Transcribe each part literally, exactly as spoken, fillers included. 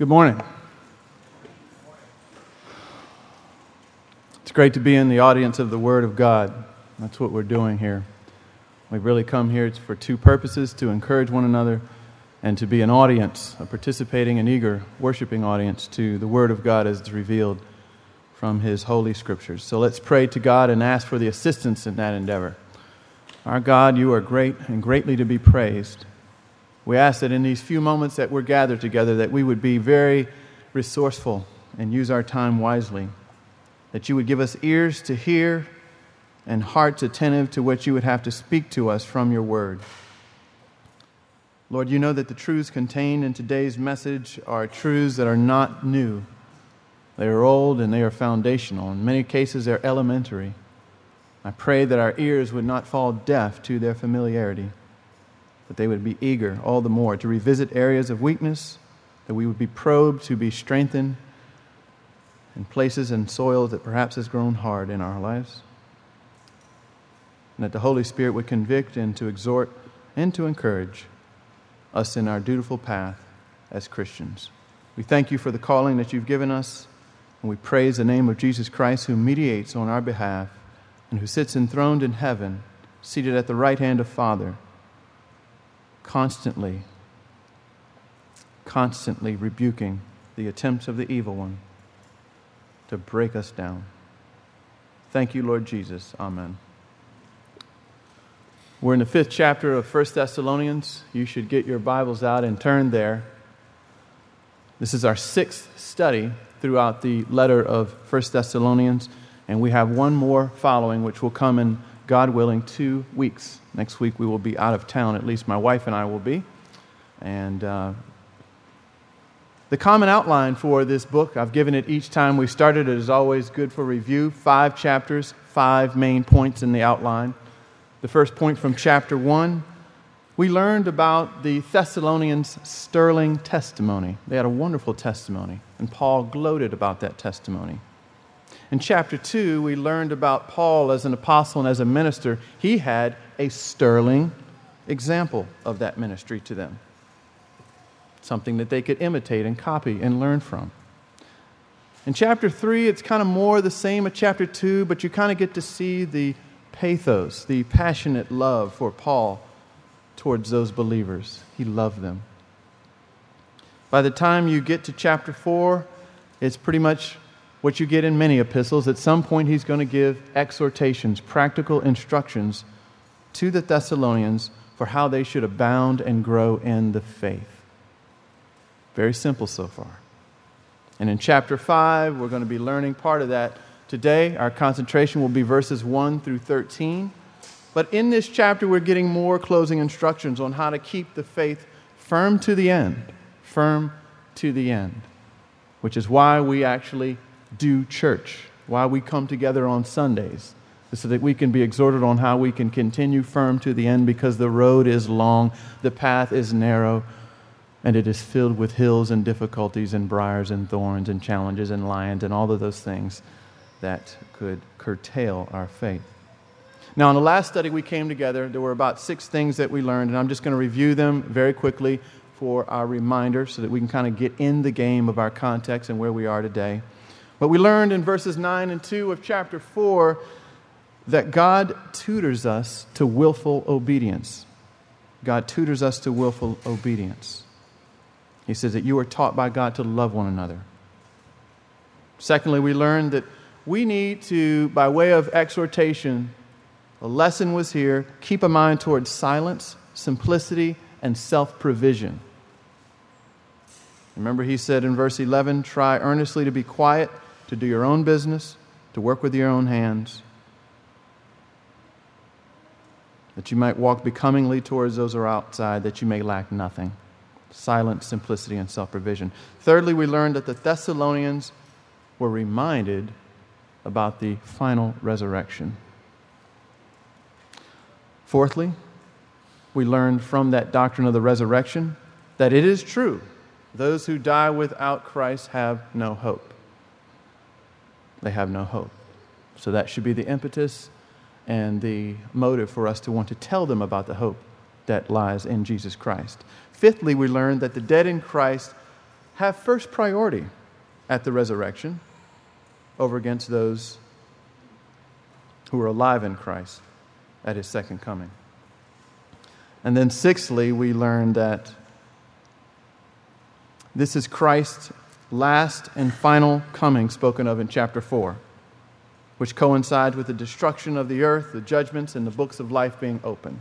Good morning. It's great to be in the audience of the Word of God. That's what we're doing here. We've really come here for two purposes: to encourage one another and to be an audience, a participating and eager, worshiping audience to the Word of God as it's revealed from His Holy Scriptures. So let's pray to God and ask for the assistance in that endeavor. Our God, you are great and greatly to be praised. We ask that in these few moments that we're gathered together, that we would be very resourceful and use our time wisely, that you would give us ears to hear and hearts attentive to what you would have to speak to us from your word. Lord, you know that the truths contained in today's message are truths that are not new. They are old and they are foundational. In many cases, they're elementary. I pray that our ears would not fall deaf to their familiarity, that they would be eager all the more to revisit areas of weakness, that we would be probed to be strengthened in places and soils that perhaps has grown hard in our lives, and that the Holy Spirit would convict and to exhort and to encourage us in our dutiful path as Christians. We thank you for the calling that you've given us, and we praise the name of Jesus Christ, who mediates on our behalf and who sits enthroned in heaven, seated at the right hand of Father, constantly, constantly rebuking the attempts of the evil one to break us down. Thank you, Lord Jesus. Amen. We're in the fifth chapter of First Thessalonians. You should get your Bibles out and turn there. This is our sixth study throughout the letter of First Thessalonians, and we have one more following, which will come in, God willing, two weeks. Next week we will be out of town, at least my wife and I will be. And uh, the common outline for this book, I've given it each time we started. It is always good for review. Five chapters, five main points in the outline. The first point from chapter one, we learned about the Thessalonians' sterling testimony. They had a wonderful testimony, and Paul gloated about that testimony. In chapter two, we learned about Paul as an apostle and as a minister. He had a sterling example of that ministry to them, something that they could imitate and copy and learn from. In chapter three, it's kind of more the same as chapter two, but you kind of get to see the pathos, the passionate love for Paul towards those believers. He loved them. By the time you get to chapter four, it's pretty much what you get in many epistles. At some point, he's going to give exhortations, practical instructions to the Thessalonians for how they should abound and grow in the faith. Very simple so far. And in chapter five, we're going to be learning part of that today. Our concentration will be verses one through thirteen. But in this chapter, we're getting more closing instructions on how to keep the faith firm to the end. Firm to the end. Which is why we actually do church, why we come together on Sundays, so that we can be exhorted on how we can continue firm to the end, because the road is long, the path is narrow, and it is filled with hills and difficulties and briars and thorns and challenges and lions and all of those things that could curtail our faith. Now, in the last study we came together, there were about six things that we learned, and I'm just going to review them very quickly for our reminder so that we can kind of get in the game of our context and where we are today. But we learned in verses nine and two of chapter four that God tutors us to willful obedience. God tutors us to willful obedience. He says that you are taught by God to love one another. Secondly, we learned that we need to, by way of exhortation, a lesson was here, keep a mind towards silence, simplicity, and self-provision. Remember, he said in verse eleven, try earnestly to be quiet, to do your own business, to work with your own hands, that you might walk becomingly towards those who are outside, that you may lack nothing. Silence, simplicity, and self-provision. Thirdly, we learned that the Thessalonians were reminded about the final resurrection. Fourthly, we learned from that doctrine of the resurrection that it is true, those who die without Christ have no hope. They have no hope. So that should be the impetus and the motive for us to want to tell them about the hope that lies in Jesus Christ. Fifthly, we learned that the dead in Christ have first priority at the resurrection over against those who are alive in Christ at his second coming. And then sixthly, we learn that this is Christ's last and final coming spoken of in chapter four, which coincides with the destruction of the earth, the judgments, and the books of life being opened.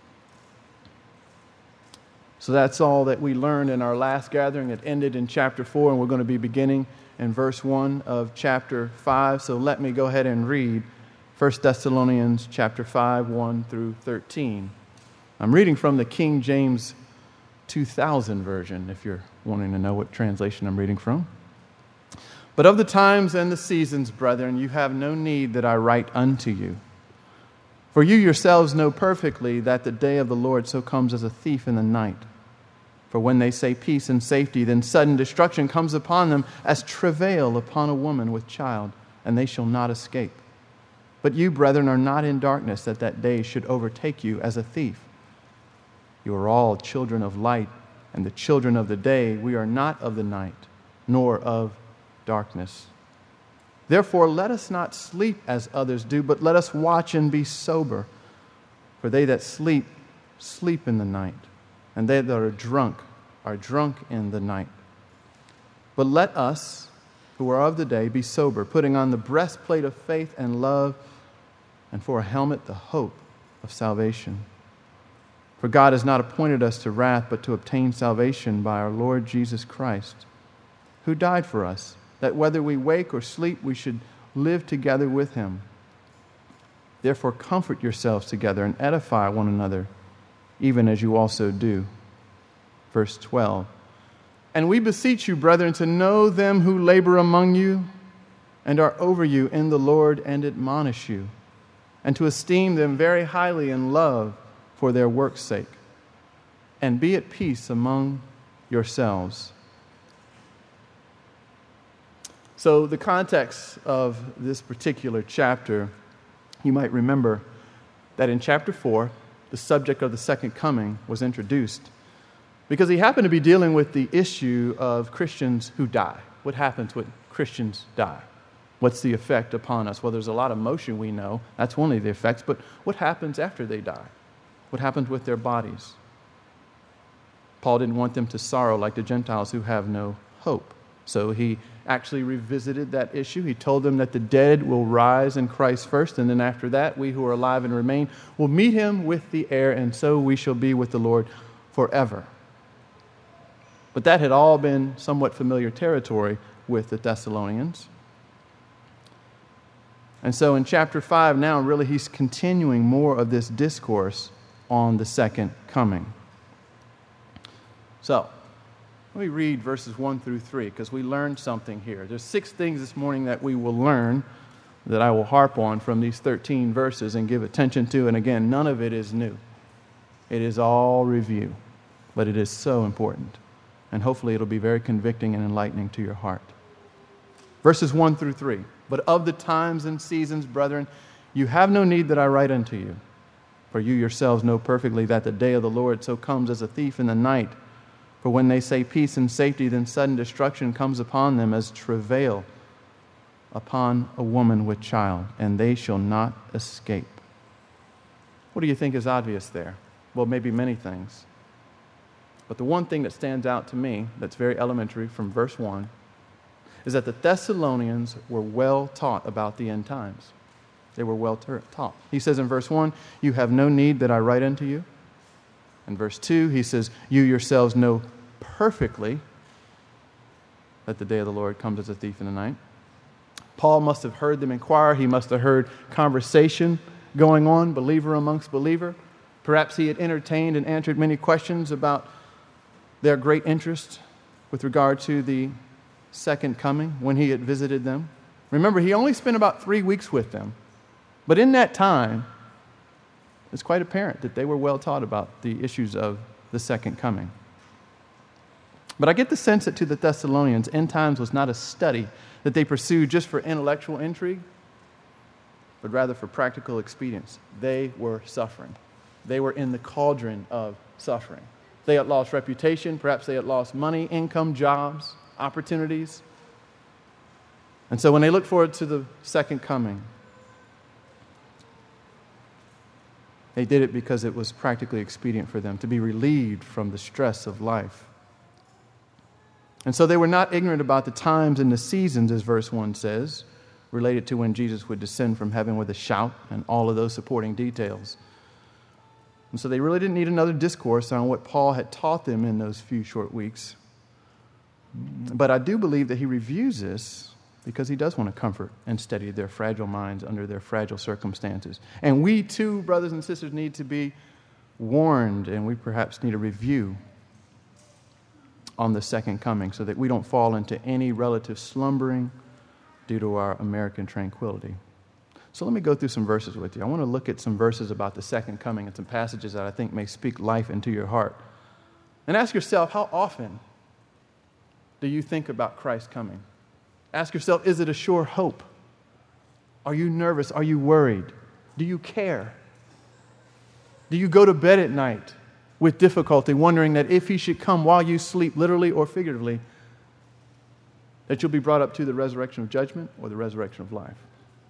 So that's all that we learned in our last gathering. It ended in chapter four, and we're going to be beginning in verse one of chapter five. So let me go ahead and read First Thessalonians chapter five, one through thirteen. I'm reading from the King James two thousand version, if you're wanting to know what translation I'm reading from. But of the times and the seasons, brethren, you have no need that I write unto you. For you yourselves know perfectly that the day of the Lord so comes as a thief in the night. For when they say peace and safety, then sudden destruction comes upon them as travail upon a woman with child, and they shall not escape. But you, brethren, are not in darkness, that that day should overtake you as a thief. You are all children of light and the children of the day. We are not of the night, nor of darkness. Therefore, let us not sleep as others do, but let us watch and be sober. For they that sleep, sleep in the night, and they that are drunk are drunk in the night. But let us, who are of the day, be sober, putting on the breastplate of faith and love, and for a helmet the hope of salvation. For God has not appointed us to wrath, but to obtain salvation by our Lord Jesus Christ, who died for us, that whether we wake or sleep, we should live together with him. Therefore comfort yourselves together and edify one another, even as you also do. Verse twelve. And we beseech you, brethren, to know them who labor among you and are over you in the Lord and admonish you, and to esteem them very highly in love for their work's sake, and be at peace among yourselves. So the context of this particular chapter, you might remember that in chapter four, the subject of the second coming was introduced because he happened to be dealing with the issue of Christians who die. What happens when Christians die? What's the effect upon us? Well, there's a lot of motion we know. That's one of the effects. But what happens after they die? What happens with their bodies? Paul didn't want them to sorrow like the Gentiles who have no hope. So he actually revisited that issue. He told them that the dead will rise in Christ first, and then after that, we who are alive and remain will meet him with the air, and so we shall be with the Lord forever. But that had all been somewhat familiar territory with the Thessalonians. And so in chapter five now, really, he's continuing more of this discourse on the second coming. So, let me read verses one through three, because we learned something here. There's six things this morning that we will learn that I will harp on from these thirteen verses and give attention to. And again, none of it is new. It is all review, but it is so important. And hopefully it'll be very convicting and enlightening to your heart. Verses one through three. But of the times and seasons, brethren, you have no need that I write unto you. For you yourselves know perfectly that the day of the Lord so comes as a thief in the night. For when they say peace and safety, then sudden destruction comes upon them as travail upon a woman with child, and they shall not escape. What do you think is obvious there? Well, maybe many things. But the one thing that stands out to me, that's very elementary from verse one, is that the Thessalonians were well taught about the end times. They were well taught. He says in verse one, you have no need that I write unto you. In verse two, he says, you yourselves know perfectly that the day of the Lord comes as a thief in the night. Paul must have heard them inquire. He must have heard conversation going on, believer amongst believer. Perhaps he had entertained and answered many questions about their great interest with regard to the second coming when he had visited them. Remember, he only spent about three weeks with them. But in that time, it's quite apparent that they were well taught about the issues of the second coming. But I get the sense that to the Thessalonians, end times was not a study that they pursued just for intellectual intrigue, but rather for practical expedience. They were suffering. They were in the cauldron of suffering. They had lost reputation. Perhaps they had lost money, income, jobs, opportunities. And so when they looked forward to the second coming, they did it because it was practically expedient for them to be relieved from the stress of life. And so they were not ignorant about the times and the seasons, as verse one says, related to when Jesus would descend from heaven with a shout and all of those supporting details. And so they really didn't need another discourse on what Paul had taught them in those few short weeks. But I do believe that he reviews this because he does want to comfort and steady their fragile minds under their fragile circumstances. And we too, brothers and sisters, need to be warned, and we perhaps need a review on the second coming so that we don't fall into any relative slumbering due to our American tranquility. So let me go through some verses with you. I want to look at some verses about the second coming and some passages that I think may speak life into your heart. And ask yourself, how often do you think about Christ coming? Ask yourself, is it a sure hope? Are you nervous? Are you worried? Do you care? Do you go to bed at night with difficulty, wondering that if he should come while you sleep, literally or figuratively, that you'll be brought up to the resurrection of judgment or the resurrection of life?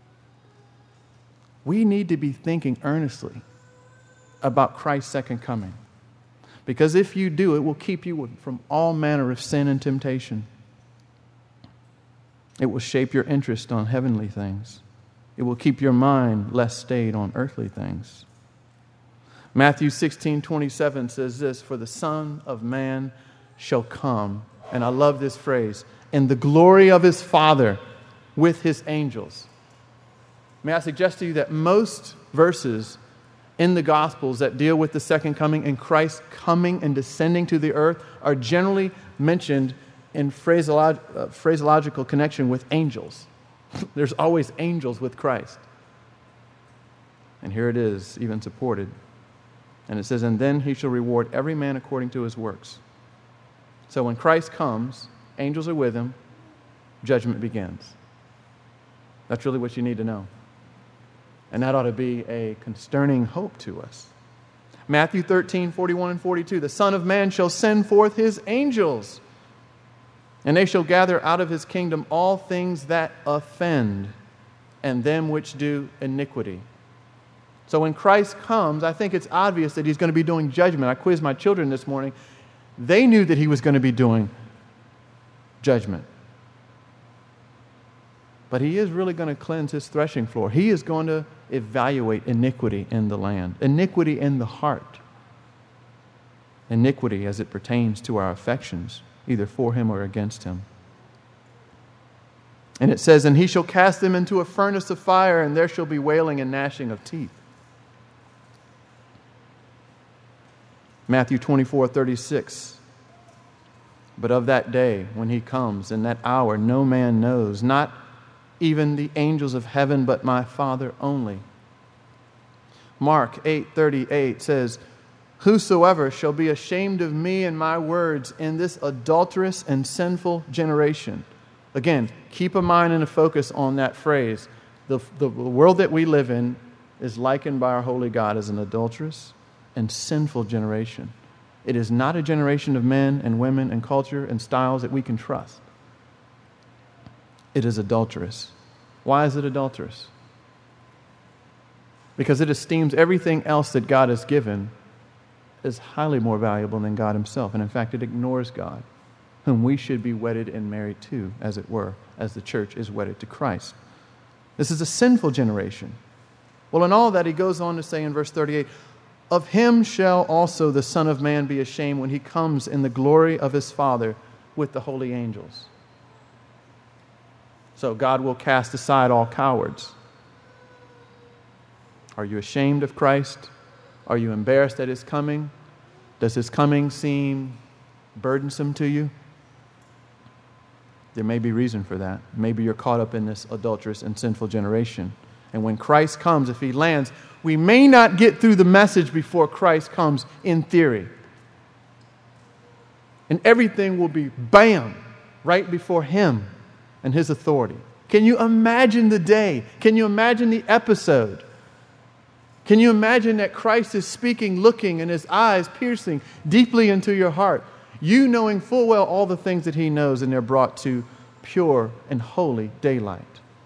We need to be thinking earnestly about Christ's second coming. Because if you do, it will keep you from all manner of sin and temptation. It will shape your interest on heavenly things. It will keep your mind less stayed on earthly things. Matthew sixteen twenty-seven says this, "For the Son of Man shall come," and I love this phrase, "in the glory of his Father with his angels." May I suggest to you that most verses in the Gospels that deal with the second coming and Christ coming and descending to the earth are generally mentioned in phraseolog- uh, phraseological connection with angels. There's always angels with Christ. And here it is, even supported. And it says, "And then he shall reward every man according to his works." So when Christ comes, angels are with him, judgment begins. That's really what you need to know. And that ought to be a concerning hope to us. Matthew thirteen, forty-one and forty-two, "The Son of Man shall send forth his angels, and they shall gather out of his kingdom all things that offend, and them which do iniquity." So when Christ comes, I think it's obvious that he's going to be doing judgment. I quizzed my children this morning. They knew that he was going to be doing judgment. But he is really going to cleanse his threshing floor. He is going to evaluate iniquity in the land, iniquity in the heart, iniquity as it pertains to our affections, either for him or against him. And it says, "And he shall cast them into a furnace of fire, and there shall be wailing and gnashing of teeth." Matthew twenty-four, thirty-six, "But of that day when he comes, and that hour no man knows, not even the angels of heaven, but my Father only." Mark eight, thirty-eight says, "Whosoever shall be ashamed of me and my words in this adulterous and sinful generation." Again, keep a mind and a focus on that phrase. The, the world that we live in is likened by our holy God as an adulterous and sinful generation. It is not a generation of men and women and culture and styles that we can trust. It is adulterous. Why is it adulterous? Because it esteems everything else that God has given as highly more valuable than God himself. And in fact, it ignores God, whom we should be wedded and married to, as it were, as the church is wedded to Christ. This is a sinful generation. Well, in all that, he goes on to say in verse thirty-eight, "Of him shall also the Son of Man be ashamed when he comes in the glory of his Father with the holy angels." So God will cast aside all cowards. Are you ashamed of Christ? Are you embarrassed at his coming? Does his coming seem burdensome to you? There may be reason for that. Maybe you're caught up in this adulterous and sinful generation. And when Christ comes, if he lands, we may not get through the message before Christ comes in theory. And everything will be bam, right before him and his authority. Can you imagine the day? Can you imagine the episode? Can you imagine that Christ is speaking, looking, and his eyes piercing deeply into your heart? You knowing full well all the things that he knows, and they're brought to pure and holy daylight.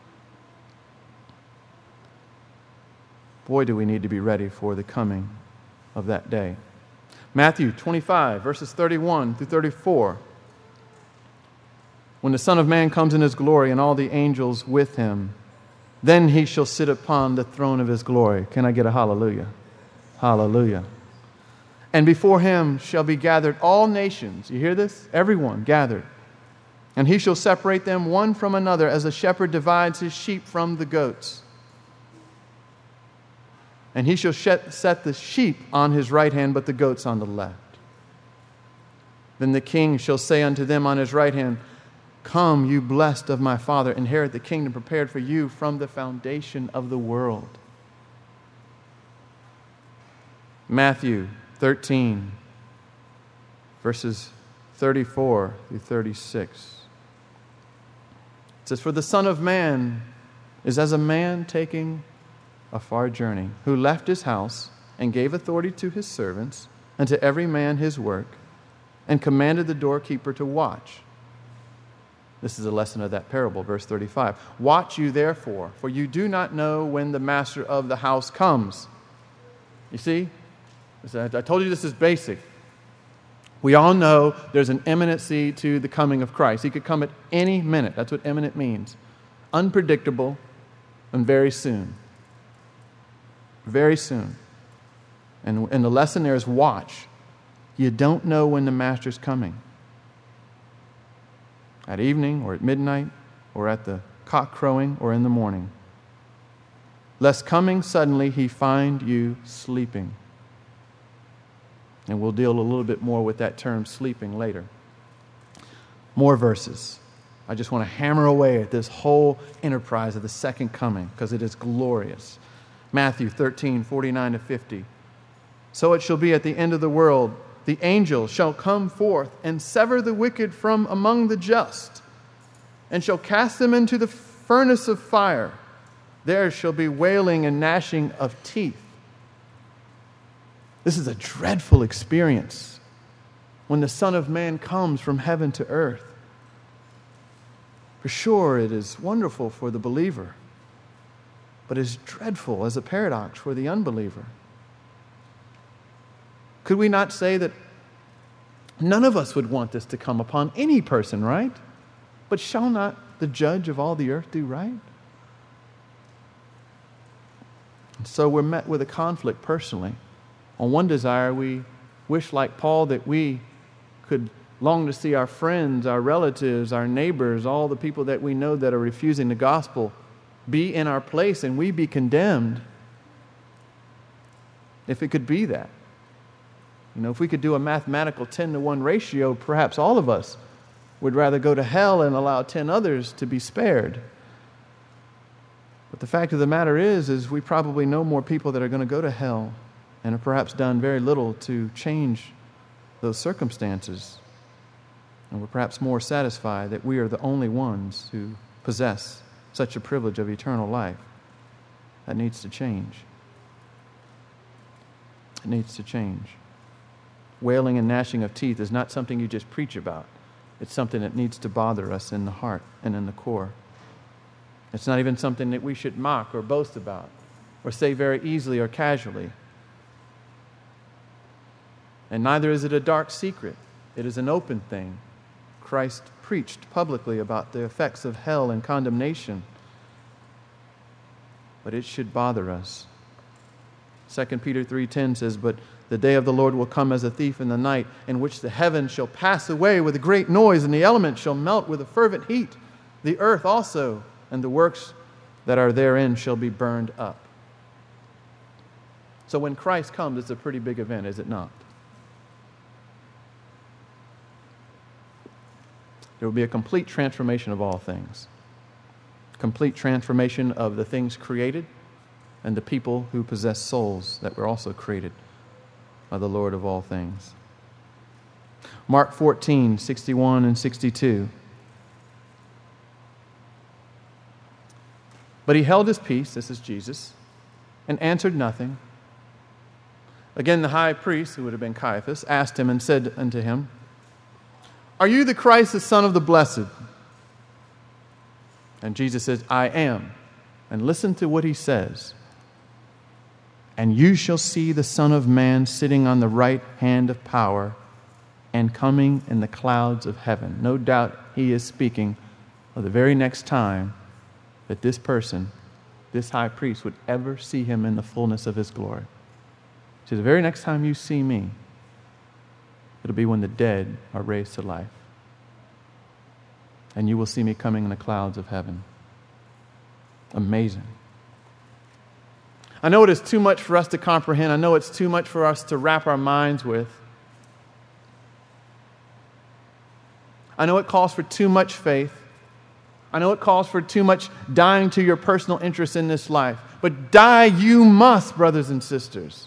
Boy, do we need to be ready for the coming of that day. Matthew twenty-five, verses thirty-one through thirty-four. When the Son of Man comes in his glory and all the angels with him, then he shall sit upon the throne of his glory. Can I get a hallelujah? Hallelujah. And before him shall be gathered all nations. You hear this? Everyone gathered. And he shall separate them one from another, as a shepherd divides his sheep from the goats. And he shall set the sheep on his right hand, but the goats on the left. Then the king shall say unto them on his right hand, Come, you blessed of my Father, inherit the kingdom prepared for you from the foundation of the world. Matthew thirteen, verses thirty-four through thirty-six. It says, For the Son of Man is as a man taking a far journey, who left his house and gave authority to his servants, and to every man his work, and commanded the doorkeeper to watch. This is a lesson of that parable, verse thirty-five. Watch you therefore, for you do not know when the master of the house comes. You see? I told you this is basic. We all know there's an imminency to the coming of Christ. He could come at any minute. That's what imminent means. Unpredictable and very soon. Very soon. And, and the lesson there is watch. You don't know when the master's coming. At evening, or at midnight, or at the cock crowing, or in the morning. Lest coming suddenly he find you sleeping. And we'll deal a little bit more with that term sleeping later. More verses. I just want to hammer away at this whole enterprise of the second coming, because it is glorious. Matthew thirteen, forty-nine to fifty. So it shall be at the end of the world, the angel shall come forth and sever the wicked from among the just, and shall cast them into the furnace of fire. There shall be wailing and gnashing of teeth. This is a dreadful experience when the Son of Man comes from heaven to earth. For sure, it is wonderful for the believer, but is dreadful as a paradox for the unbeliever. Could we not say that none of us would want this to come upon any person, right? But shall not the judge of all the earth do right? And so we're met with a conflict personally. On one desire, we wish, like Paul, that we could long to see our friends, our relatives, our neighbors, all the people that we know that are refusing the gospel be in our place and we be condemned. If it could be that. You know, if we could do a mathematical ten to one ratio, perhaps all of us would rather go to hell and allow ten others to be spared. But the fact of the matter is, is we probably know more people that are going to go to hell and have perhaps done very little to change those circumstances. And we're perhaps more satisfied that we are the only ones who possess such a privilege of eternal life. That needs to change. It needs to change. Wailing and gnashing of teeth is not something you just preach about. It's something that needs to bother us in the heart and in the core. It's not even something that we should mock or boast about or say very easily or casually. And neither is it a dark secret. It is an open thing. Christ preached publicly about the effects of hell and condemnation. But it should bother us. Second Peter three ten says, But the day of the Lord will come as a thief in the night, in which the heavens shall pass away with a great noise, and the elements shall melt with a fervent heat. The earth also and the works that are therein shall be burned up. So when Christ comes, it's a pretty big event, is it not? There will be a complete transformation of all things. Complete transformation of the things created and the people who possess souls that were also created by the Lord of all things. Mark fourteen, sixty-one and sixty-two. But he held his peace, this is Jesus, and answered nothing. Again, the high priest, who would have been Caiaphas, asked him and said unto him, Are you the Christ, the Son of the Blessed? And Jesus says, I am. And listen to what he says. And you shall see the Son of Man sitting on the right hand of power and coming in the clouds of heaven. No doubt he is speaking of the very next time that this person, this high priest, would ever see him in the fullness of his glory. So the very next time you see me, it'll be when the dead are raised to life. And you will see me coming in the clouds of heaven. Amazing. I know it is too much for us to comprehend. I know it's too much for us to wrap our minds with. I know it calls for too much faith. I know it calls for too much dying to your personal interests in this life. But die you must, brothers and sisters.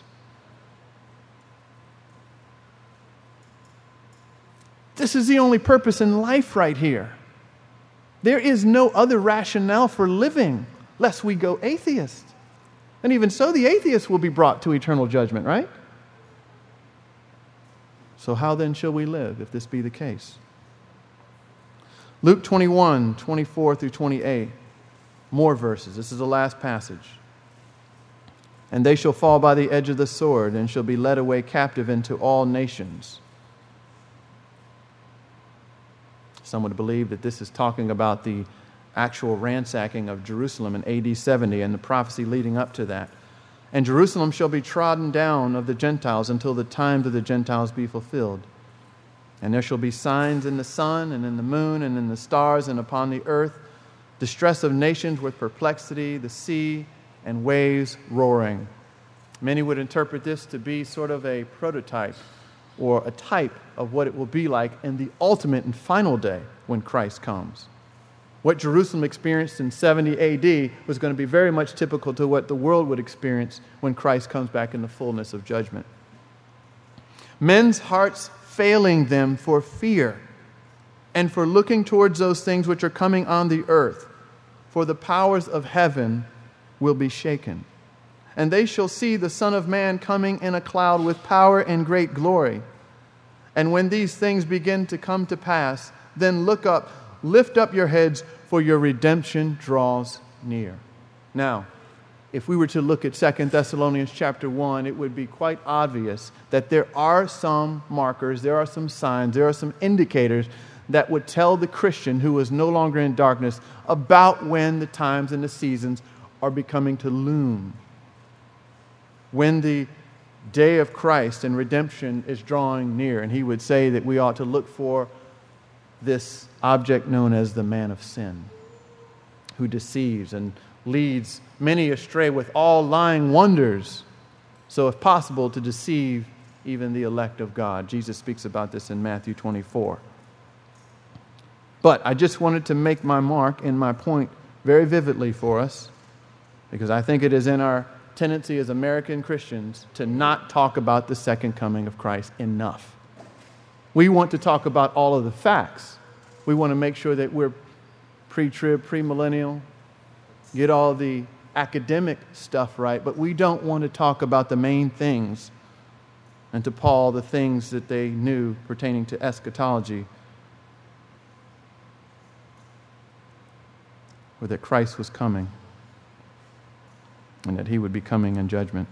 This is the only purpose in life right here. There is no other rationale for living, lest we go atheist. And even so, the atheist will be brought to eternal judgment, right? So how then shall we live if this be the case? Luke twenty-one, twenty-four through twenty-eight. More verses. This is the last passage. And they shall fall by the edge of the sword and shall be led away captive into all nations. Some would believe that this is talking about the actual ransacking of Jerusalem in A D seventy and the prophecy leading up to that. And Jerusalem shall be trodden down of the Gentiles until the times of the Gentiles be fulfilled. And there shall be signs in the sun and in the moon and in the stars and upon the earth, distress of nations with perplexity, the sea and waves roaring. Many would interpret this to be sort of a prototype or a type of what it will be like in the ultimate and final day when Christ comes. What Jerusalem experienced in seventy A D was going to be very much typical to what the world would experience when Christ comes back in the fullness of judgment. Men's hearts failing them for fear and for looking towards those things which are coming on the earth, for the powers of heaven will be shaken. And they shall see the Son of Man coming in a cloud with power and great glory. And when these things begin to come to pass, then look up, lift up your heads, for your redemption draws near. Now, if we were to look at Second Thessalonians chapter one, it would be quite obvious that there are some markers, there are some signs, there are some indicators that would tell the Christian who is no longer in darkness about when the times and the seasons are becoming to loom. When the day of Christ and redemption is drawing near. And he would say that we ought to look for this object known as the man of sin, who deceives and leads many astray with all lying wonders, so if possible to deceive even the elect of God. Jesus speaks about this in Matthew twenty-four. But I just wanted to make my mark and my point very vividly for us, because I think it is in our tendency as American Christians to not talk about the second coming of Christ enough. We want to talk about all of the facts. We want to make sure that we're pre-trib, pre-millennial, get all the academic stuff right, but we don't want to talk about the main things. And to Paul, the things that they knew pertaining to eschatology were that Christ was coming and that he would be coming in judgment.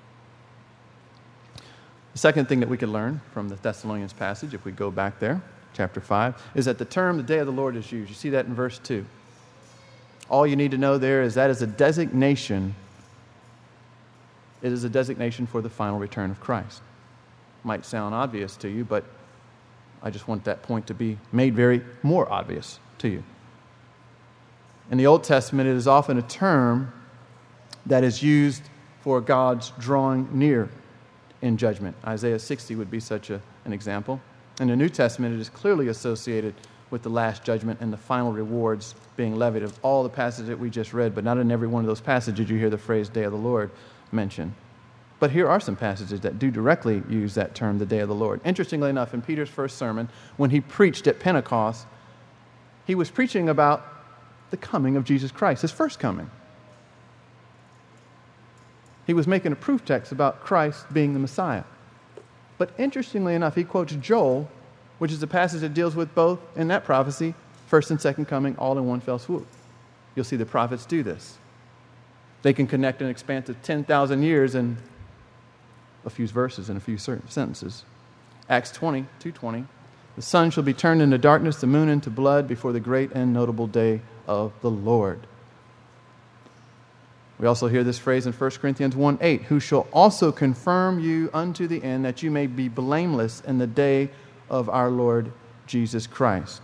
The second thing that we could learn from the Thessalonians passage, if we go back there, chapter five, is that the term the day of the Lord is used. You see that in verse two. All you need to know there is that is a designation. It is a designation for the final return of Christ. Might sound obvious to you, but I just want that point to be made very more obvious to you. In the Old Testament, it is often a term that is used for God's drawing near in judgment. Isaiah sixty would be such a, an example. In the New Testament, it is clearly associated with the last judgment and the final rewards being levied of all the passages that we just read, but not in every one of those passages you hear the phrase day of the Lord mentioned. But here are some passages that do directly use that term, the day of the Lord. Interestingly enough, in Peter's first sermon, when he preached at Pentecost, he was preaching about the coming of Jesus Christ, his first coming. He was making a proof text about Christ being the Messiah. But interestingly enough, he quotes Joel, which is a passage that deals with both, in that prophecy, first and second coming, all in one fell swoop. You'll see the prophets do this. They can connect an expanse of ten thousand years in a few verses and a few certain sentences. Acts twenty, two twenty. The sun shall be turned into darkness, the moon into blood before the great and notable day of the Lord. We also hear this phrase in First Corinthians one eight, who shall also confirm you unto the end, that you may be blameless in the day of our Lord Jesus Christ.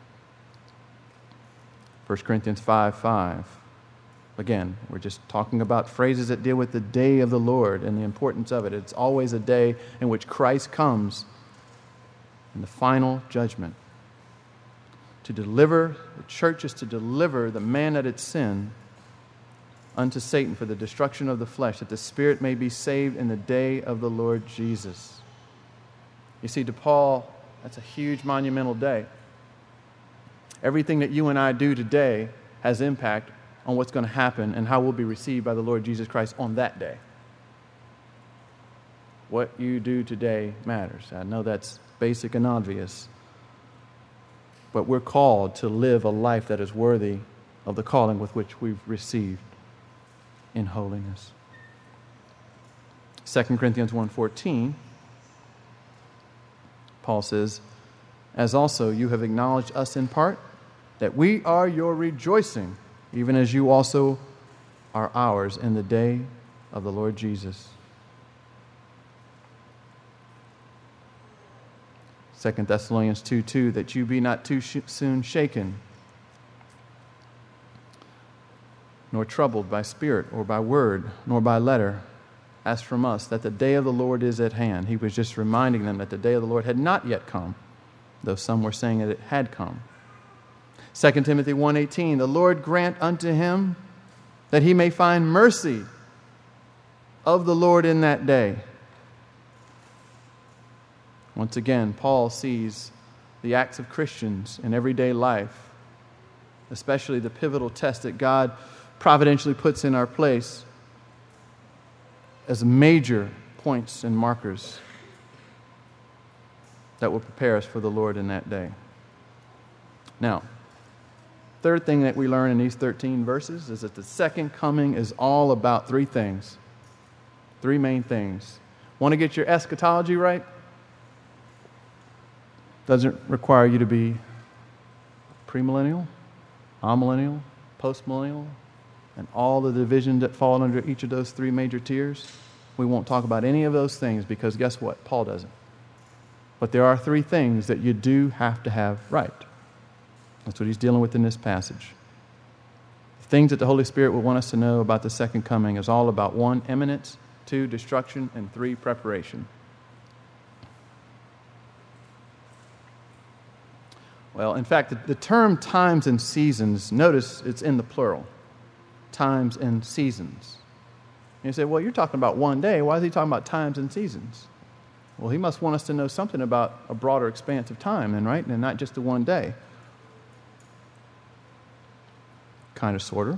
First Corinthians five five. Again, we're just talking about phrases that deal with the day of the Lord and the importance of it. It's always a day in which Christ comes in the final judgment to deliver, the church is to deliver the man that had sinned unto Satan for the destruction of the flesh, that the spirit may be saved in the day of the Lord Jesus. You see, to Paul, that's a huge monumental day. Everything that you and I do today has impact on what's going to happen and how we'll be received by the Lord Jesus Christ on that day. What you do today matters. I know that's basic and obvious, but we're called to live a life that is worthy of the calling with which we've received in holiness. Second Corinthians one fourteen, Paul says, as also you have acknowledged us in part, that we are your rejoicing, even as you also are ours in the day of the Lord Jesus. Second Thessalonians two two, that you be not too sh- soon shaken, nor troubled by spirit or by word, nor by letter, as from us, that the day of the Lord is at hand. He was just reminding them that the day of the Lord had not yet come, though some were saying that it had come. Second Timothy one eighteen, the Lord grant unto him that he may find mercy of the Lord in that day. Once again, Paul sees the acts of Christians in everyday life, especially the pivotal test that God providentially puts in our place, as major points and markers that will prepare us for the Lord in that day. Now, third thing that we learn in these thirteen verses is that the second coming is all about three things. Three main things. Want to get your eschatology right? Doesn't require you to be premillennial, amillennial, postmillennial, and all the divisions that fall under each of those three major tiers. We won't talk about any of those things because guess what? Paul doesn't. But there are three things that you do have to have right. That's what he's dealing with in this passage. The things that the Holy Spirit will want us to know about the second coming is all about one, imminence, two, destruction, and three, preparation. Well, in fact, the, the term times and seasons, notice it's in the plural. Times and seasons. And you say, well, you're talking about one day. Why is he talking about times and seasons? Well, he must want us to know something about a broader expanse of time, then, right? And not just the one day. Kind of, sort of.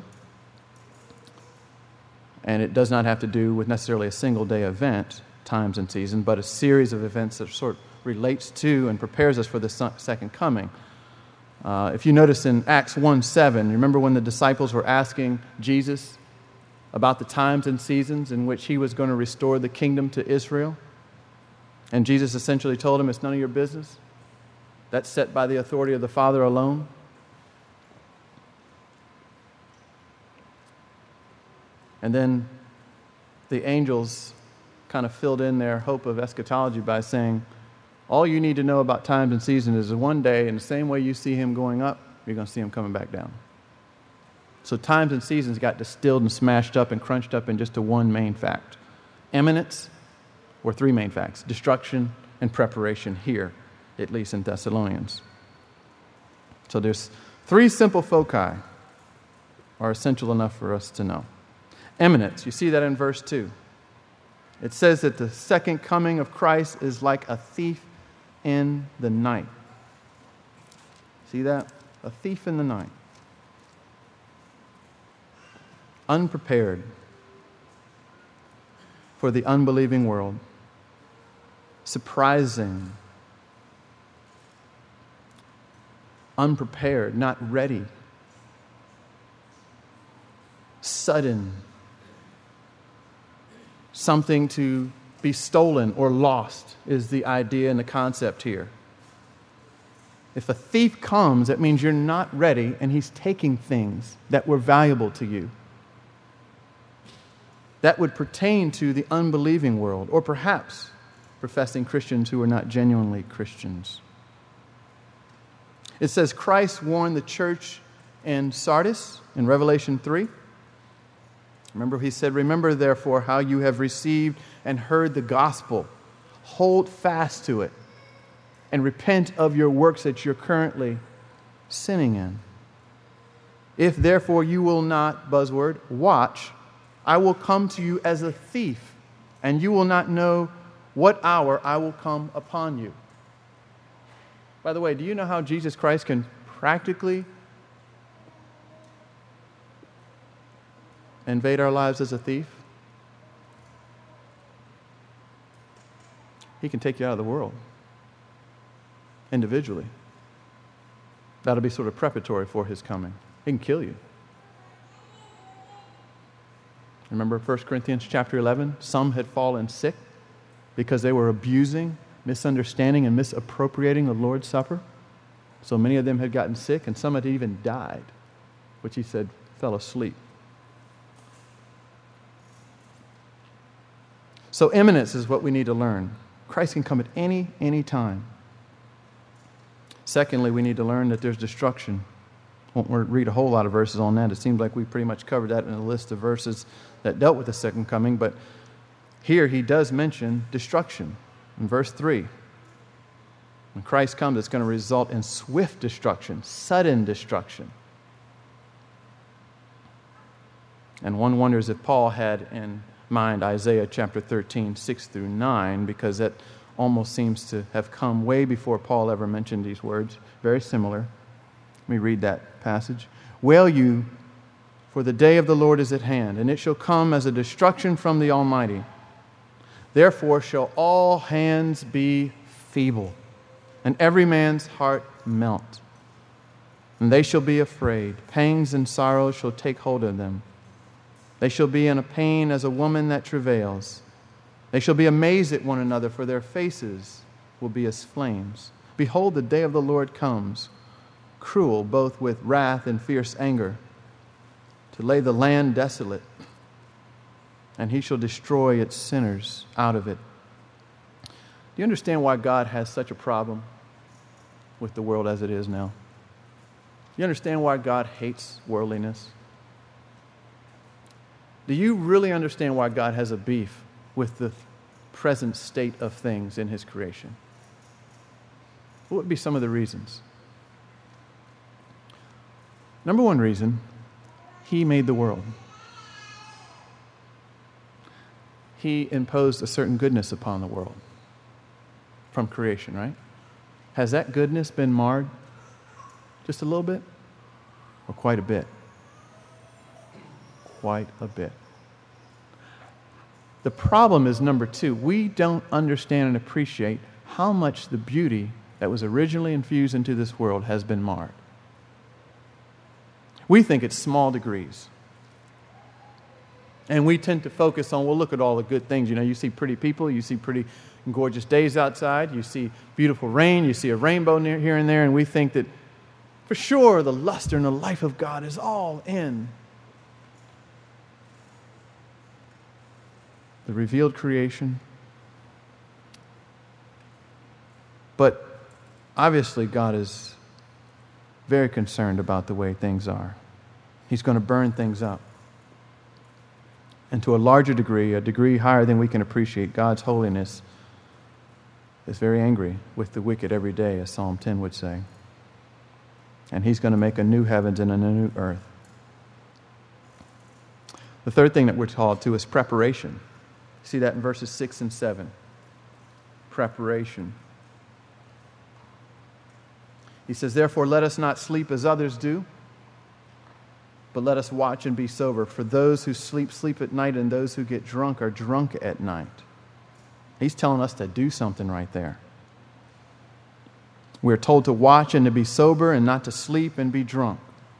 And it does not have to do with necessarily a single day event, times and seasons, but a series of events that sort of relates to and prepares us for the second coming. Uh, if you notice in Acts one seven, remember when the disciples were asking Jesus about the times and seasons in which he was going to restore the kingdom to Israel? And Jesus essentially told them, it's none of your business. That's set by the authority of the Father alone. And then the angels kind of filled in their hope of eschatology by saying, all you need to know about times and seasons is one day, in the same way you see him going up, you're going to see him coming back down. So times and seasons got distilled and smashed up and crunched up in just a one main fact. Imminence, or three main facts. Destruction and preparation here, at least in Thessalonians. So there's three simple foci are essential enough for us to know. Imminence, you see that in verse two. It says that the second coming of Christ is like a thief in the night. See that? A thief in the night. Unprepared. for the unbelieving world. Surprising. Unprepared, not ready. Sudden. Something to be stolen or lost is the idea and the concept here. If a thief comes, that means you're not ready and he's taking things that were valuable to you. That would pertain to the unbelieving world, or perhaps professing Christians who are not genuinely Christians. It says Christ warned the church in Sardis in Revelation three. Remember, he said, "Remember, therefore, how you have received and heard the gospel. Hold fast to it and repent of your works that you're currently sinning in. If, therefore, you will not," buzzword, "watch, I will come to you as a thief, and you will not know what hour I will come upon you." By the way, do you know how Jesus Christ can practically invade our lives as a thief? He can take you out of the world individually. That'll be sort of preparatory for his coming. He can kill you. Remember First Corinthians chapter eleven? Some had fallen sick because they were abusing, misunderstanding, and misappropriating the Lord's Supper. So many of them had gotten sick, and some had even died, which he said fell asleep. So imminence is what we need to learn. Christ can come at any, any time. Secondly, we need to learn that there's destruction. Won't read a whole lot of verses on that. It seems like we pretty much covered that in a list of verses that dealt with the second coming. But here he does mention destruction. In verse three, when Christ comes, it's going to result in swift destruction, sudden destruction. And one wonders if Paul had in mind Isaiah chapter thirteen, six through nine, because that almost seems to have come way before Paul ever mentioned these words. Very similar. Let me read that passage. "Wail you, for the day of the Lord is at hand, and it shall come as a destruction from the Almighty. Therefore shall all hands be feeble, and every man's heart melt. And they shall be afraid. Pangs and sorrows shall take hold of them. They shall be in a pain as a woman that travails. They shall be amazed at one another, for their faces will be as flames. Behold, the day of the Lord comes, cruel both with wrath and fierce anger, to lay the land desolate, and he shall destroy its sinners out of it." Do you understand why God has such a problem with the world as it is now? Do you understand why God hates worldliness? Do you really understand why God has a beef with the present state of things in his creation? What would be some of the reasons? Number one reason, he made the world. He imposed a certain goodness upon the world from creation, right? Has that goodness been marred just a little bit or quite a bit? Quite a bit. The problem is number two, we don't understand and appreciate how much the beauty that was originally infused into this world has been marred. We think it's small degrees. And we tend to focus on, well, look at all the good things. You know, you see pretty people, you see pretty gorgeous days outside, you see beautiful rain, you see a rainbow near here and there, and we think that for sure the luster and the life of God is all in the revealed creation. But obviously God is very concerned about the way things are. He's going to burn things up. And to a larger degree, a degree higher than we can appreciate, God's holiness is very angry with the wicked every day, as Psalm ten would say. And he's going to make a new heavens and a new earth. The third thing that we're called to is preparation. See that in verses six and seven. Preparation. He says, "Therefore let us not sleep as others do, But let us watch and be sober. For those who sleep, sleep at night, and those who get drunk are drunk at night. He's telling us to do something right there. We're told to watch and to be sober and not to sleep and be drunk.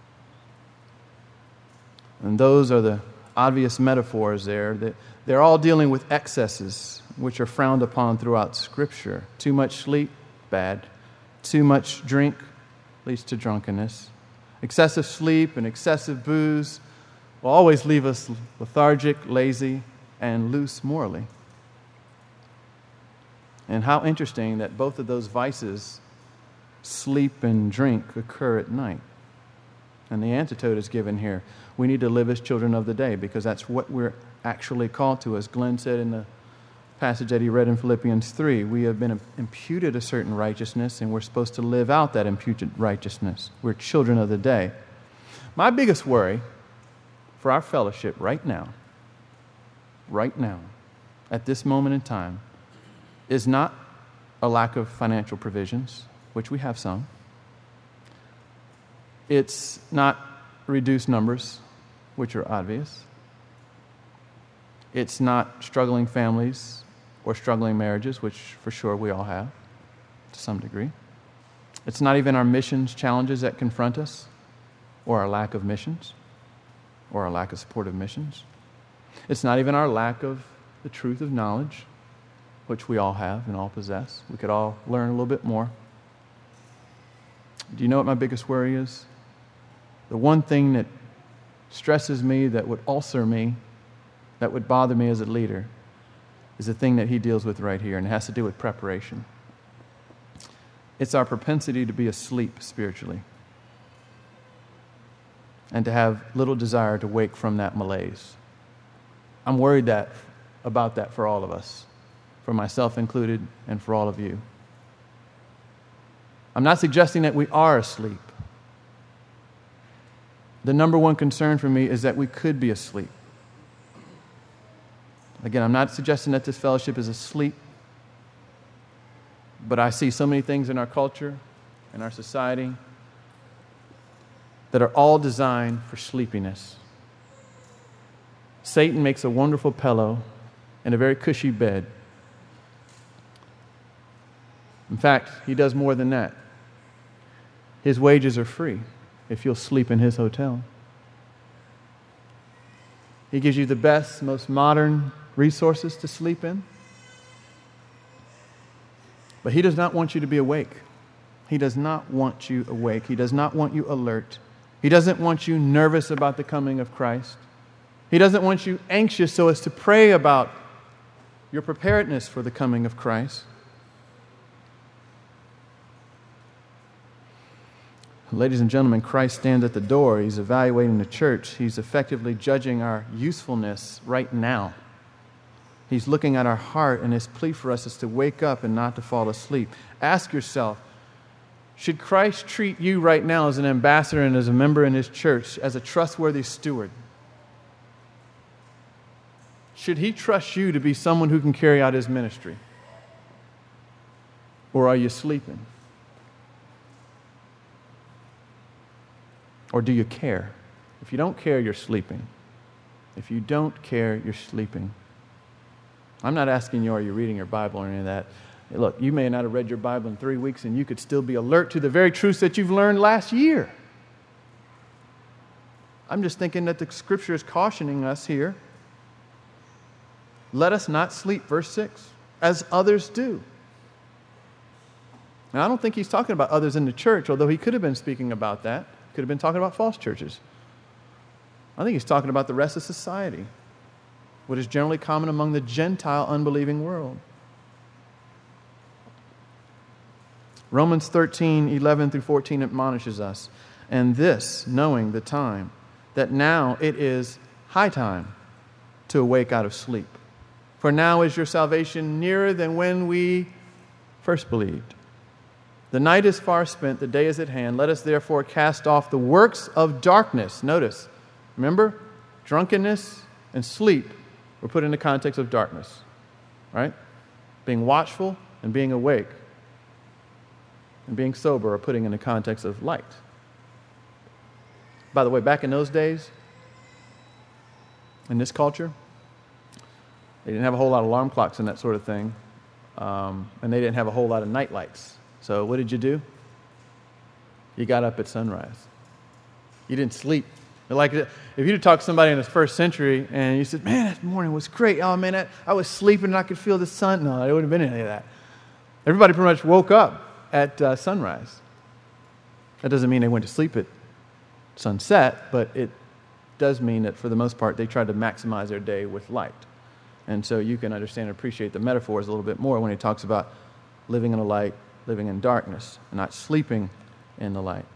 And those are the obvious metaphors there. That they're all dealing with excesses, which are frowned upon throughout Scripture. Too much sleep, bad. Too much drink leads to drunkenness. Excessive sleep and excessive booze will always leave us lethargic, lazy, and loose morally. And how interesting that both of those vices, sleep and drink, occur at night. And the antidote is given here. We need to live as children of the day because that's what we're actually called to. As Glenn said in the passage that he read in Philippians three, we have been imputed a certain righteousness and we're supposed to live out that imputed righteousness. We're children of the day. My biggest worry for our fellowship right now, right now, at this moment in time, is not a lack of financial provisions, which we have some. It's not reduced numbers, which are obvious. It's not struggling families or struggling marriages, which for sure we all have to some degree. It's not even our missions challenges that confront us, or our lack of missions, or our lack of support of missions. It's not even our lack of the truth of knowledge, which we all have and all possess. We could all learn a little bit more. Do you know what my biggest worry is? The one thing that stresses me, that would ulcer me, that would bother me as a leader, is the thing that he deals with right here, and it has to do with preparation. It's our propensity to be asleep spiritually and to have little desire to wake from that malaise. I'm worried that about that for all of us, for myself included and for all of you. I'm not suggesting that we are asleep. The number one concern for me is that we could be asleep. Again, I'm not suggesting that this fellowship is asleep, but I see so many things in our culture, in our society, that are all designed for sleepiness. Satan makes a wonderful pillow and a very cushy bed. In fact, he does more than that. His wages are free if you'll sleep in his hotel. He gives you the best, most modern resources to sleep in. But he does not want you to be awake. He does not want you awake. He does not want you alert. He doesn't want you nervous about the coming of Christ. He doesn't want you anxious so as to pray about your preparedness for the coming of Christ. Ladies and gentlemen, Christ stands at the door. He's evaluating the church. He's effectively judging our usefulness right now. He's looking at our heart, and his plea for us is to wake up and not to fall asleep. Ask yourself, should Christ treat you right now as an ambassador and as a member in his church, as a trustworthy steward? Should he trust you to be someone who can carry out his ministry? Or are you sleeping? Or do you care? If you don't care, you're sleeping. If you don't care, you're sleeping. I'm not asking you, are you reading your Bible or any of that. Look, you may not have read your Bible in three weeks and you could still be alert to the very truths that you've learned last year. I'm just thinking that the Scripture is cautioning us here. Let us not sleep, verse six, as others do. Now, I don't think he's talking about others in the church, although he could have been speaking about that. Could have been talking about false churches. I think he's talking about the rest of society, what is generally common among the Gentile unbelieving world. Romans thirteen, eleven through fourteen admonishes us, and this, knowing the time, that now it is high time to awake out of sleep. For now is your salvation nearer than when we first believed. The night is far spent, the day is at hand. Let us therefore cast off the works of darkness. Notice, remember, drunkenness and sleep were put in the context of darkness, right? Being watchful and being awake and being sober are putting in the context of light. By the way, back in those days, in this culture, they didn't have a whole lot of alarm clocks and that sort of thing. Um, and they didn't have a whole lot of night lights. So what did you do? You got up at sunrise. You didn't sleep. Like if you'd talk to somebody in the first century and you said, man, that morning was great. Oh, man, I, I was sleeping and I could feel the sun. No, there wouldn't have been any of that. Everybody pretty much woke up at uh, sunrise. That doesn't mean they went to sleep at sunset, but it does mean that for the most part they tried to maximize their day with light. And so you can understand and appreciate the metaphors a little bit more when he talks about living in the light, living in darkness, and not sleeping in the light.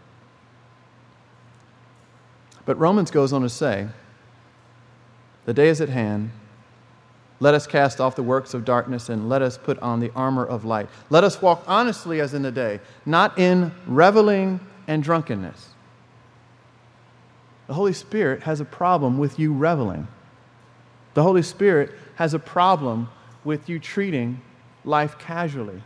But Romans goes on to say, the day is at hand. Let us cast off the works of darkness and let us put on the armor of light. Let us walk honestly as in the day, not in reveling and drunkenness. The Holy Spirit has a problem with you reveling. The Holy Spirit has a problem with you treating life casually.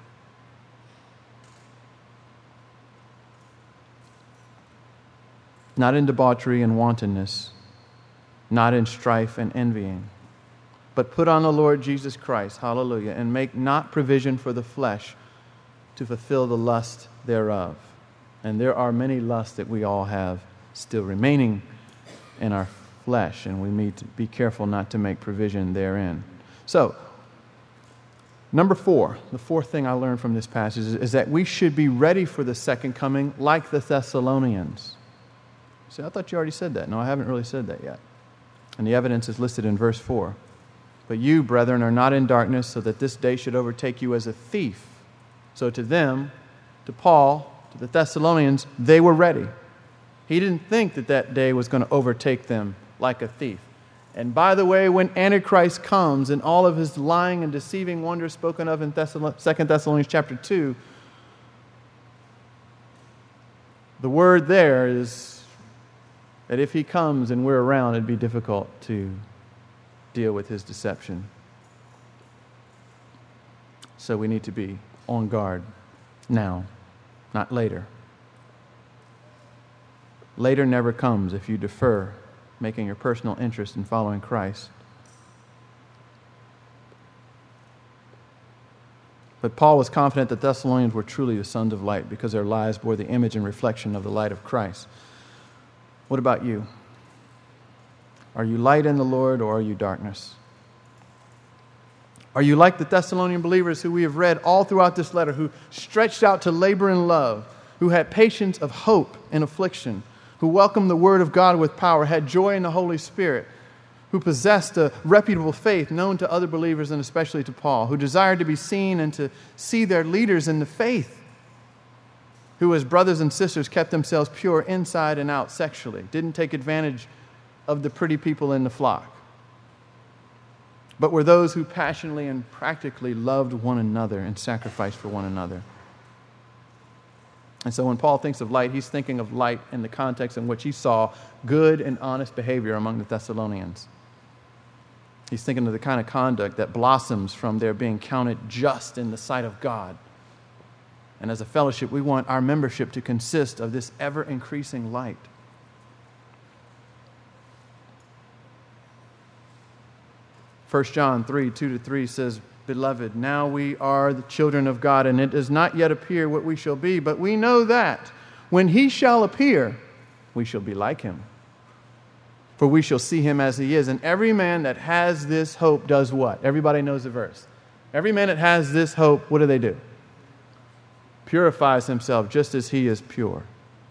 Not in debauchery and wantonness, not in strife and envying, but put on the Lord Jesus Christ, hallelujah, and make not provision for the flesh to fulfill the lust thereof. And there are many lusts that we all have still remaining in our flesh, and we need to be careful not to make provision therein. So, number four, the fourth thing I learned from this passage is, is that we should be ready for the second coming like the Thessalonians. See, I thought you already said that. No, I haven't really said that yet. And the evidence is listed in verse four. But you, brethren, are not in darkness, so that this day should overtake you as a thief. So to them, to Paul, to the Thessalonians, they were ready. He didn't think that that day was going to overtake them like a thief. And by the way, when Antichrist comes and all of his lying and deceiving wonders spoken of in Second Thessalonians chapter two, the word there is that if he comes and we're around, it'd be difficult to deal with his deception. So we need to be on guard now, not later. Later never comes if you defer making your personal interest in following Christ. But Paul was confident that Thessalonians were truly the sons of light because their lives bore the image and reflection of the light of Christ. What about you? Are you light in the Lord or are you darkness? Are you like the Thessalonian believers who we have read all throughout this letter, who stretched out to labor in love, who had patience of hope in affliction, who welcomed the word of God with power, had joy in the Holy Spirit, who possessed a reputable faith known to other believers and especially to Paul, who desired to be seen and to see their leaders in the faith, who as brothers and sisters kept themselves pure inside and out sexually, didn't take advantage of the pretty people in the flock, but were those who passionately and practically loved one another and sacrificed for one another. And so when Paul thinks of light, he's thinking of light in the context in which he saw good and honest behavior among the Thessalonians. He's thinking of the kind of conduct that blossoms from their being counted just in the sight of God. And as a fellowship, we want our membership to consist of this ever-increasing light. First John three, two to three says, Beloved, now we are the children of God, and it does not yet appear what we shall be, but we know that when he shall appear, we shall be like him. For we shall see him as he is. And every man that has this hope does what? Everybody knows the verse. Every man that has this hope, what do they do? Purifies himself just as he is pure.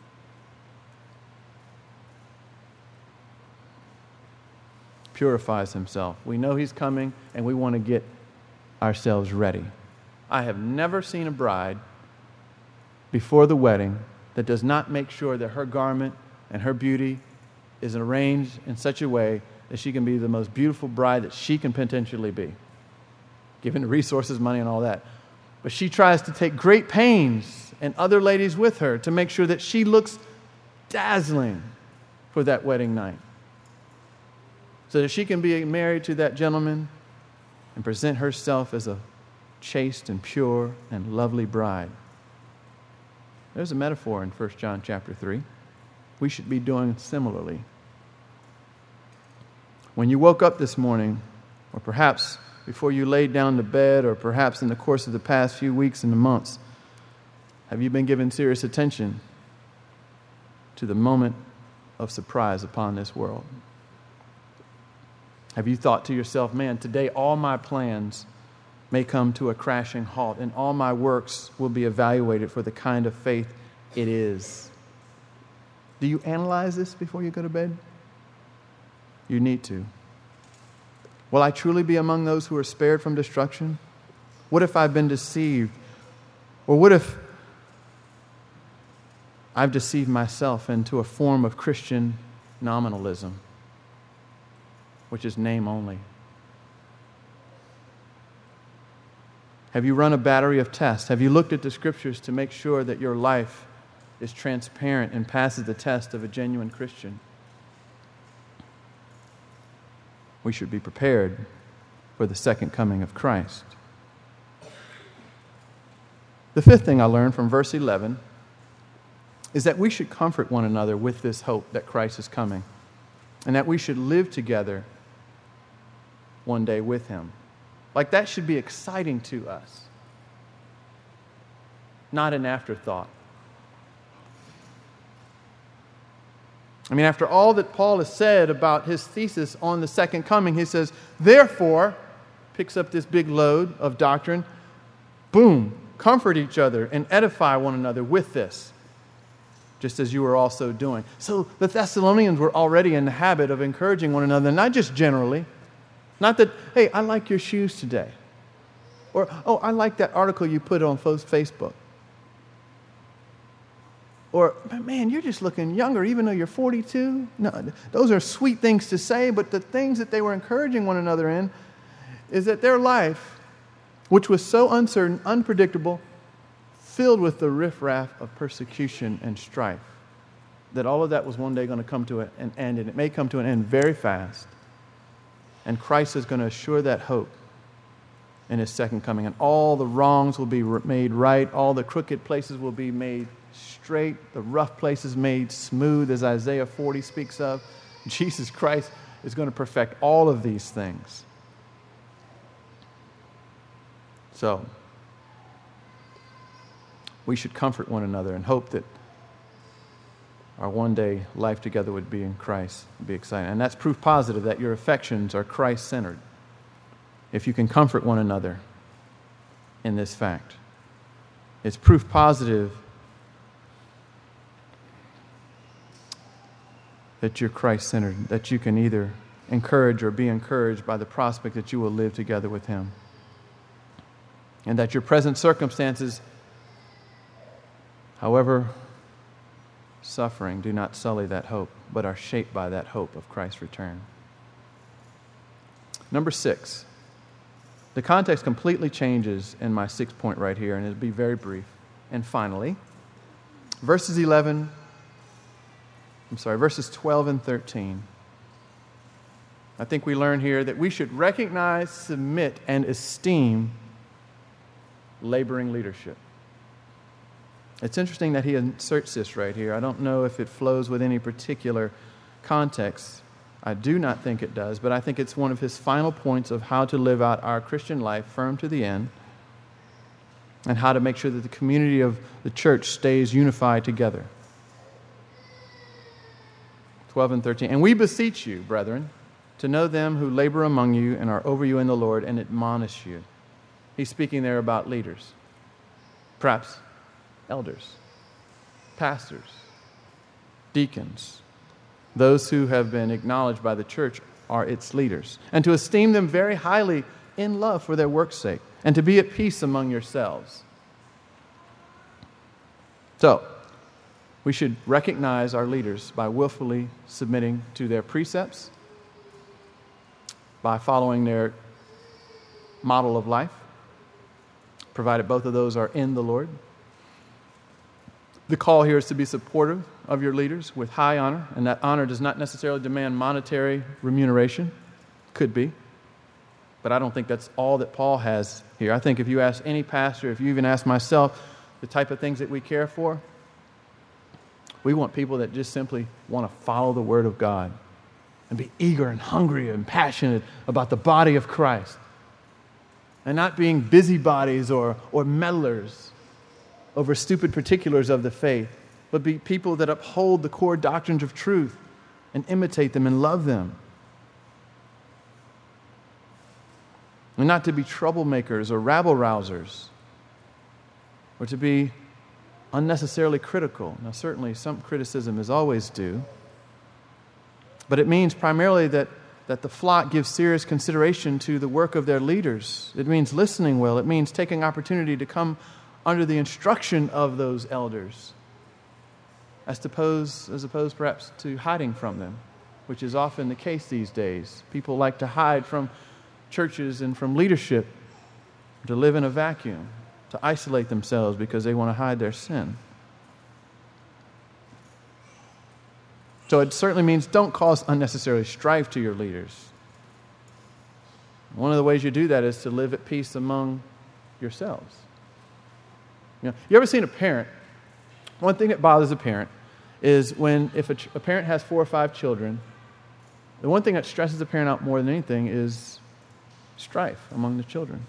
Purifies himself. We know he's coming, and we want to get ourselves ready. I have never seen a bride before the wedding that does not make sure that her garment and her beauty is arranged in such a way that she can be the most beautiful bride that she can potentially be, given the resources, money, and all that. But she tries to take great pains, and other ladies with her, to make sure that she looks dazzling for that wedding night, so that she can be married to that gentleman and present herself as a chaste and pure and lovely bride. There's a metaphor in First John chapter three. we should be doing similarly. When you woke up this morning, or perhaps before you laid down to bed, or perhaps in the course of the past few weeks and months, have you been giving serious attention to the moment of surprise upon this world? Have you thought to yourself, man, today all my plans may come to a crashing halt, and all my works will be evaluated for the kind of faith it is? Do you analyze this before you go to bed? You need to. Will I truly be among those who are spared from destruction? What if I've been deceived? Or what if I've deceived myself into a form of Christian nominalism, which is name only? Have you run a battery of tests? Have you looked at the Scriptures to make sure that your life is transparent and passes the test of a genuine Christian? We should be prepared for the second coming of Christ. The fifth thing I learned from verse eleven is that we should comfort one another with this hope that Christ is coming, and that we should live together one day with Him. Like, that should be exciting to us, not an afterthought. I mean, after all that Paul has said about his thesis on the second coming, he says, therefore, picks up this big load of doctrine, boom, comfort each other and edify one another with this, just as you were also doing. So the Thessalonians were already in the habit of encouraging one another, not just generally, not that, hey, I like your shoes today, or, oh, I like that article you put on Facebook. Or, man, you're just looking younger even though you're forty-two. No, those are sweet things to say, but the things that they were encouraging one another in is that their life, which was so uncertain, unpredictable, filled with the riffraff of persecution and strife, that all of that was one day going to come to an end, and it may come to an end very fast. And Christ is going to assure that hope in His second coming, and all the wrongs will be made right, all the crooked places will be made straight, the rough places made smooth, as Isaiah forty speaks of. Jesus Christ is going to perfect all of these things. So, we should comfort one another and hope that our one day life together would be in Christ. Would be exciting. And that's proof positive that your affections are Christ-centered, if you can comfort one another in this fact. It's proof positive that you're Christ-centered, that you can either encourage or be encouraged by the prospect that you will live together with Him. And that your present circumstances, however suffering, do not sully that hope, but are shaped by that hope of Christ's return. Number six. The context completely changes in my sixth point right here, and it'll be very brief. And finally, verses eleven I'm sorry, verses twelve and thirteen. I think we learn here that we should recognize, submit, and esteem laboring leadership. It's interesting that he inserts this right here. I don't know if it flows with any particular context. I do not think it does, but I think it's one of his final points of how to live out our Christian life firm to the end, and how to make sure that the community of the church stays unified together. twelve and thirteen. And we beseech you, brethren, to know them who labor among you and are over you in the Lord and admonish you. He's speaking there about leaders, perhaps elders, pastors, deacons, those who have been acknowledged by the church are its leaders, and to esteem them very highly in love for their work's sake, and to be at peace among yourselves. So, we should recognize our leaders by willfully submitting to their precepts, by following their model of life, provided both of those are in the Lord. The call here is to be supportive of your leaders with high honor, and that honor does not necessarily demand monetary remuneration. Could be. But I don't think that's all that Paul has here. I think if you ask any pastor, if you even ask myself, the type of things that we care for, We want people that just simply want to follow the Word of God and be eager and hungry and passionate about the body of Christ, and not being busybodies or, or meddlers over stupid particulars of the faith, but be people that uphold the core doctrines of truth and imitate them and love them. And not to be troublemakers or rabble-rousers, or to be unnecessarily critical. Now, certainly some criticism is always due, but it means primarily that, that the flock gives serious consideration to the work of their leaders. It means listening well. It means taking opportunity to come under the instruction of those elders, as opposed, as opposed perhaps to hiding from them, which is often the case these days. People like to hide from churches and from leadership, to live in a vacuum, to isolate themselves because they want to hide their sin. So it certainly means don't cause unnecessary strife to your leaders. One of the ways you do that is to live at peace among yourselves. You know, you ever seen a parent? One thing that bothers a parent is when, if a, ch- a parent has four or five children, the one thing that stresses the parent out more than anything is strife among the children.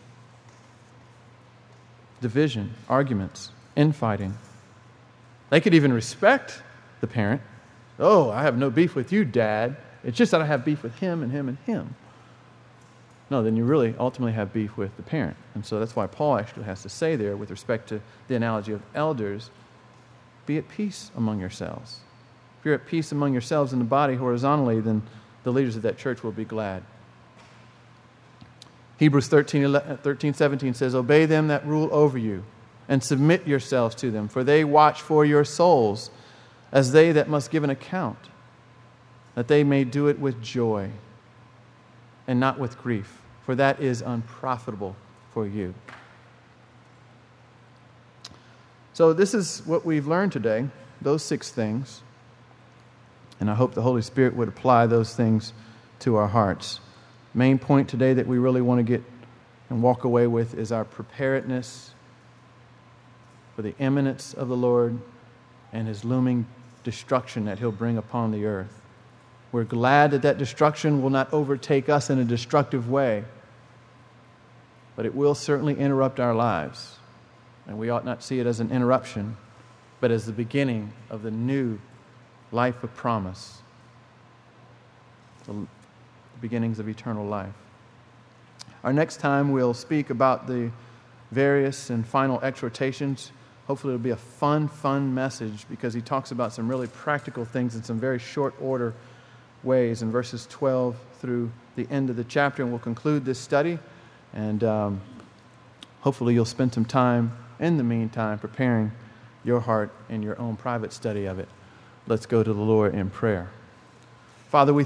Division, arguments, infighting. They could even respect the parent. Oh, I have no beef with you, Dad. It's just that I have beef with him and him and him. No, then you really ultimately have beef with the parent. And so that's why Paul actually has to say there, with respect to the analogy of elders, be at peace among yourselves. If you're at peace among yourselves in the body horizontally, then the leaders of that church will be glad. Hebrews thirteen seventeen says, obey them that rule over you, and submit yourselves to them, for they watch for your souls, as they that must give an account, that they may do it with joy, and not with grief, for that is unprofitable for you. So this is what we've learned today, those six things. And I hope the Holy Spirit would apply those things to our hearts. Main point today that we really want to get and walk away with is our preparedness for the imminence of the Lord and His looming destruction that He'll bring upon the earth. We're glad that that destruction will not overtake us in a destructive way, but it will certainly interrupt our lives. And we ought not see it as an interruption, but as the beginning of the new life of promise, the beginnings of eternal life. Our next time we'll speak about the various and final exhortations. Hopefully it'll be a fun, fun message, because he talks about some really practical things in some very short order ways in verses twelve through the end of the chapter. And we'll conclude this study, and um, hopefully you'll spend some time in the meantime preparing your heart in your own private study of it. Let's go to the Lord in prayer. Father, we